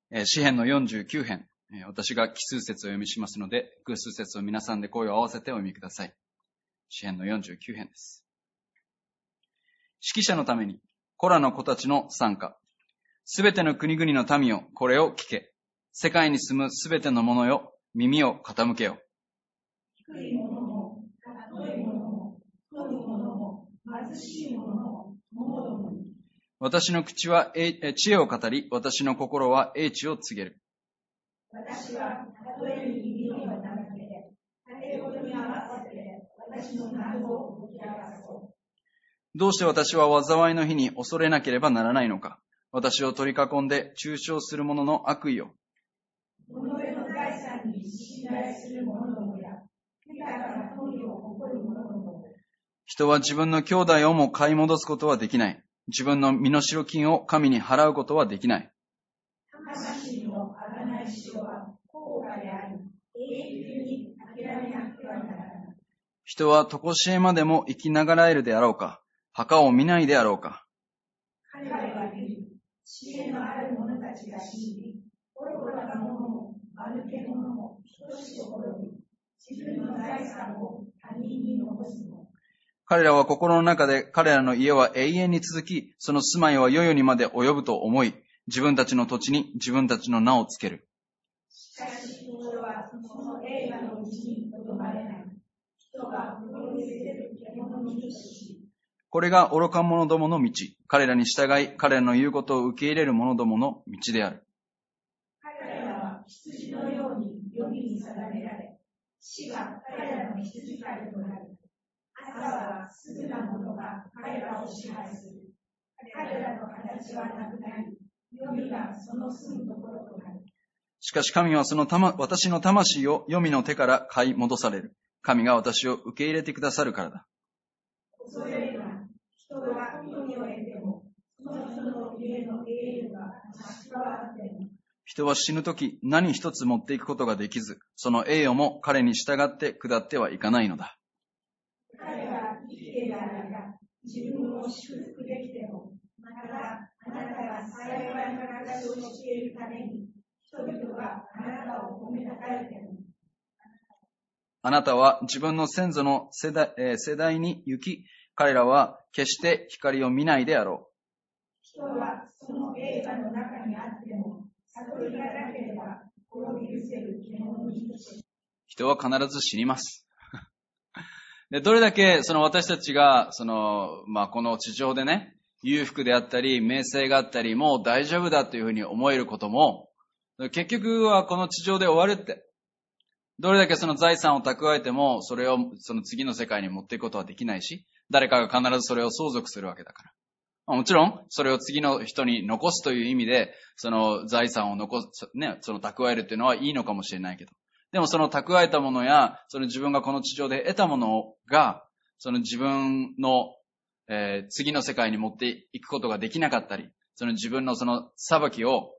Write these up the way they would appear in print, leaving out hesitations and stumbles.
詩編の49編、私が奇数節を読みしますので、偶数節を皆さんで声を合わせてお読みください。詩編の49編です。指揮者のために、コラの子たちの賛歌。すべての国々の民よ、これを聞け。世界に住むすべての者よ、耳を傾けよ。 低い者も、高い者も、富む者も、貧しい者も、もどもに。 私の口は知恵を語り、私の心は英知を告げる。 私は例えに耳を傾け、種ごとに合わせて、私の謎を解き明かそう。 どうして私は災いの日に恐れなければならないのか。私を取り囲んで中傷する者の悪意を。 己の財産に信頼する者どもや、豊かな富を誇る者ども。 人は自分の兄弟をも買い戻すことはできない。自分の身代金を神に払うことはできない。 魂の贖いしは高価であり、永久に諦めなくてはならない。 人は常しえまでも生きながらえるであろうか。墓を見ないであろうか。 彼らは見る。知恵のある者たちが信じ、愚かな者も、間抜け者も、等しく滅び、自分の財産を他人に残すの。 彼らは心の中で彼らの家は永遠に続き、その住まいは世々にまで及ぶと思い、自分たちの土地に自分たちの名をつける。 しかし人はその栄華のうちにとどまれない。人が滅び捨てる獣の道とし、 これが愚か者どもの道。彼らに従い、彼らの言うことを受け入れる者どもの道である。 彼らは羊のように黄泉に定められ、死が彼らの羊飼いとなる。朝はすぐなものが彼らを支配する。彼らの形はなくなり、黄泉がその住むところとなる。 しかし神は私の魂を黄泉の手から買い戻される。神が私を受け入れてくださるからだ。 恐れるな。人が富を得ても、その人の家の栄誉が差し替わっても。 人は死ぬとき何一つ持っていくことができず、その栄誉も彼に従って下ってはいかないのだ。 彼が生きている間、自分を祝福できても、またあなたが幸いな形をしているために、人々があなたを褒めたたえても。 あなたは自分の先祖の世代に行き、彼らは決して光を見ないであろう。 人はその栄華の中にあっても、悟りがなければ滅び失せる獣の道とし。 人は必ず死にます。で、どれだけ私たちがこの地上でね、裕福であったり、名声があったり、もう大丈夫だというふうに思えることも、結局はこの地上で終わるって。どれだけその財産を蓄えても、それをその次の世界に持っていくことはできないし、誰かが必ずそれを相続するわけだから。もちろん、それを次の人に残すという意味で、その財産をその蓄えるっていうのはいいのかもしれないけど。でもその蓄えたものや、その自分がこの地上で得たものが、その自分の、次の世界に持っていくことができなかったり、その自分のその裁き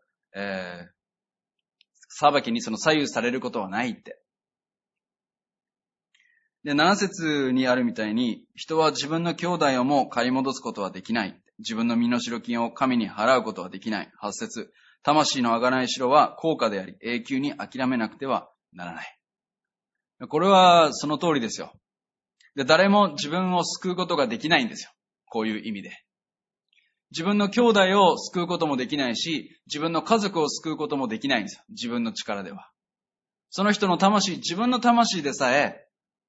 にその左右されることはないって。で、7節にあるみたいに、人は自分の兄弟をも買い戻すことはできない。自分の身代金を神に払うことはできない。8節、魂の贖いしろは高価であり、永久に諦めなくてはならない。これはその通りですよ。で、誰も自分を救うことができないんですよ。こういう意味で。自分の兄弟を救うこともできないし、自分の家族を救うこともできないんですよ。自分の力では。その人の魂、自分の魂でさえ、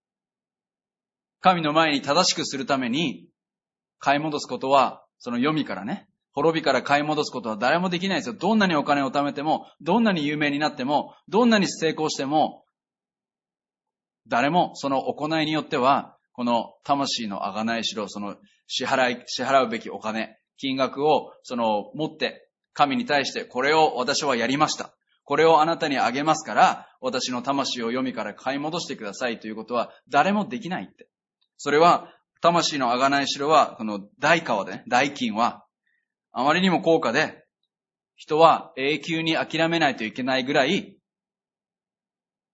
神の前に正しくするために、買い戻すことは、その黄泉からね、滅びから買い戻すことは誰もできないですよ。どんなにお金を貯めても、どんなに有名になっても、どんなに成功しても、誰もその行いによっては、この魂の贖いしろ、その支払うべきお金、金額を持って、神に対してこれを私はやりました。これをあなたにあげますから、私の魂を黄泉から買い戻してくださいということは誰もできないって。それは、魂の贖いしろは、この代金は、あまりにも高価で、人は永久に諦めないといけないぐらい、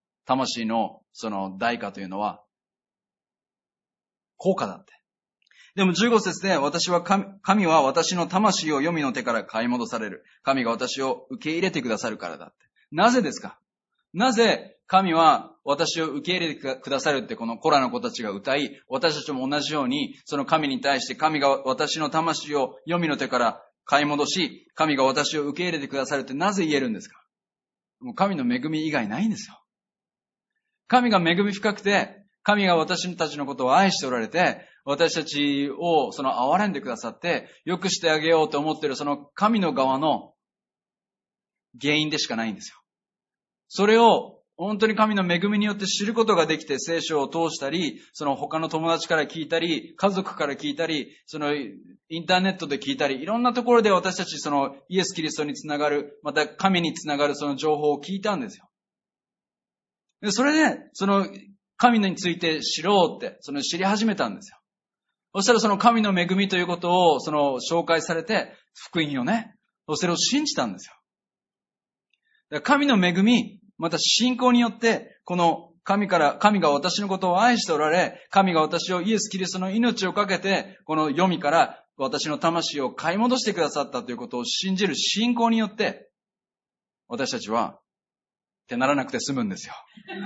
魂のその代価というのは、高価だって。 でも15節で神は私の魂を黄泉の手から買い戻される。神が私を受け入れてくださるからだって。なぜですか？なぜ神は私を受け入れてくださるってこのコラの子たちが歌い、私たちも同じようにその神に対して神が私の魂を黄泉の手から買い戻し、神が私を受け入れてくださるってなぜ言えるんですか？もう神の恵み以外ないんですよ。神が恵み深くて、神が私たちのことを愛しておられて、私たちをその憐れんでくださって、良くしてあげようと思っているその神の側の原因でしかないんですよ。それを本当に神の恵みによって知ることができて、聖書を通したり、その他の友達から聞いたり、家族から聞いたり、そのインターネットで聞いたり、いろんなところで私たちそのイエス・キリストにつながる、また神につながるその情報を聞いたんですよ。でそれで、その神について知ろうって、その知り始めたんですよ。そしたらその神の恵みということをその紹介されて、福音をね、それを信じたんですよ。だから神の恵み、また信仰によって、この神が私のことを愛しておられ、神が私をイエス・キリストの命をかけて、この黄泉から私の魂を買い戻してくださったということを信じる信仰によって、私たちは手ならなくて済むんですよ。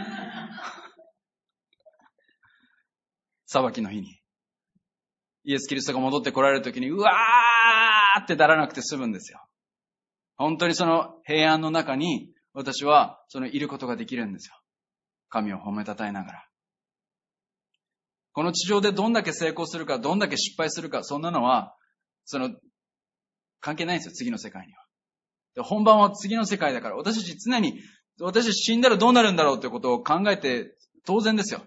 裁きの日に。イエス・キリストが戻って来られるときに、うわーってならなくて済むんですよ。本当にその平安の中に、私はそのいることができるんですよ。神を褒めたたえながら。この地上でどんだけ成功するか、どんだけ失敗するか、そんなのは、関係ないんですよ、次の世界には。で、本番は次の世界だから、私たち常に、私たち死んだらどうなるんだろうということを考えて当然ですよ。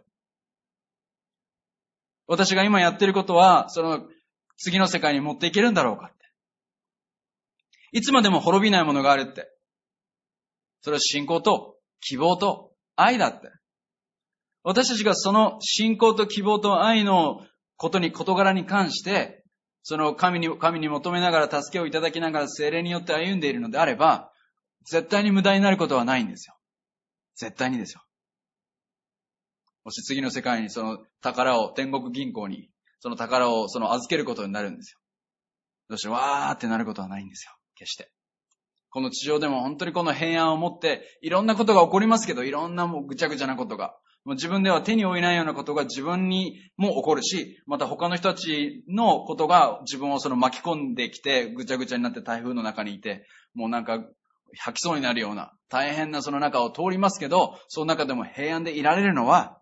私が今やってることは、その次の世界に持っていけるんだろうかって。いつまでも滅びないものがあるって。それは信仰と希望と愛だって。私たちがその信仰と希望と愛の事柄に関して、その神に求めながら助けをいただきながら聖霊によって歩んでいるのであれば、絶対に無駄になることはないんですよ。絶対にですよ。もし次の世界にその宝を天国銀行にその宝を預けることになるんですよ。そしてわーってなることはないんですよ。決して。この地上でも本当にこの平安を持っていろんなことが起こりますけど、いろんなもうぐちゃぐちゃなことが、もう自分では手に負えないようなことが自分にも起こるし、また他の人たちのことが自分を巻き込んできてぐちゃぐちゃになって台風の中にいて、もうなんか吐きそうになるような大変なその中を通りますけど、その中でも平安でいられるのは、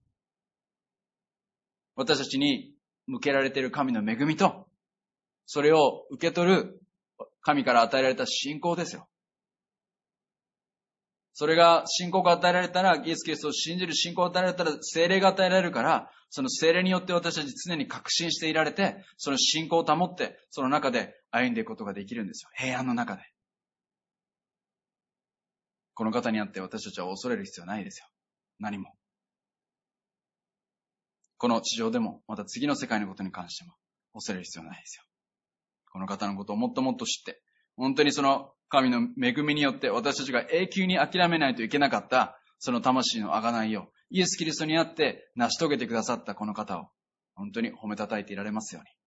私たちに向けられている神の恵みと、それを受け取る神から与えられた信仰ですよ。それが信仰が与えられたら、イエス・キリストを信じる信仰が与えられたら、聖霊が与えられるから、その聖霊によって私たち常に確信していられて、その信仰を保って、その中で歩んでいくことができるんですよ。平安の中で。この方にあって私たちは恐れる必要はないですよ。何も。この地上でも、また次の世界のことに関しても、恐れる必要はないですよ。この方のことをもっともっと知って、本当にその神の恵みによって私たちが永久に諦めないといけなかったその魂の贖いをイエス・キリストにあって成し遂げてくださったこの方を本当に褒めたたえていられますように。